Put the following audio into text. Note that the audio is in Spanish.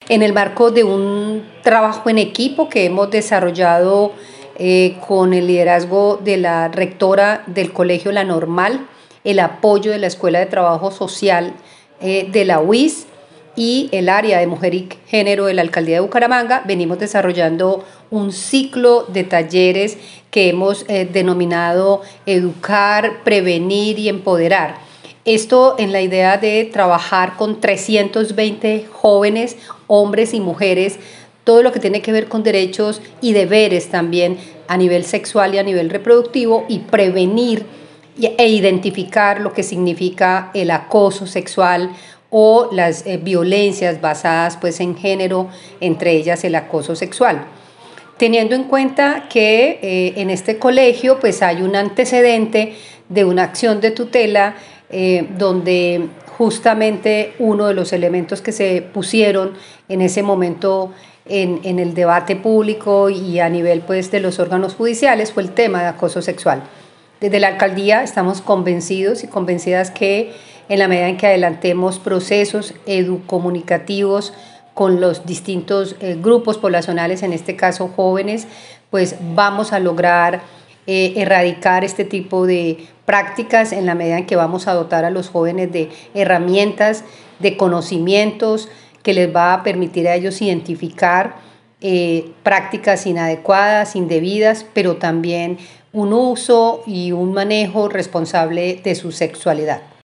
en el marco de un trabajo en equipo que hemos desarrollado con el liderazgo de la rectora del Colegio La Normal, el apoyo de la Escuela de Trabajo Social de la UIS y el área de Mujer y Género de la Alcaldía de Bucaramanga, venimos desarrollando un ciclo de talleres que hemos denominado Educar, Prevenir y Empoderar. Esto en la idea de trabajar con 320 jóvenes, hombres y mujeres, todo lo que tiene que ver con derechos y deberes también a nivel sexual y a nivel reproductivo, y prevenir e identificar lo que significa el acoso sexual o las violencias basadas pues en género, entre ellas el acoso sexual. Teniendo en cuenta que en este colegio pues hay un antecedente de una acción de tutela donde justamente uno de los elementos que se pusieron en ese momento en el debate público y a nivel pues de los órganos judiciales fue el tema de acoso sexual. Desde la alcaldía estamos convencidos y convencidas que en la medida en que adelantemos procesos educomunicativos con los distintos grupos poblacionales, en este caso jóvenes, pues vamos a lograr erradicar este tipo de prácticas en la medida en que vamos a dotar a los jóvenes de herramientas, de conocimientos que les va a permitir a ellos identificar prácticas inadecuadas, indebidas, pero también un uso y un manejo responsable de su sexualidad.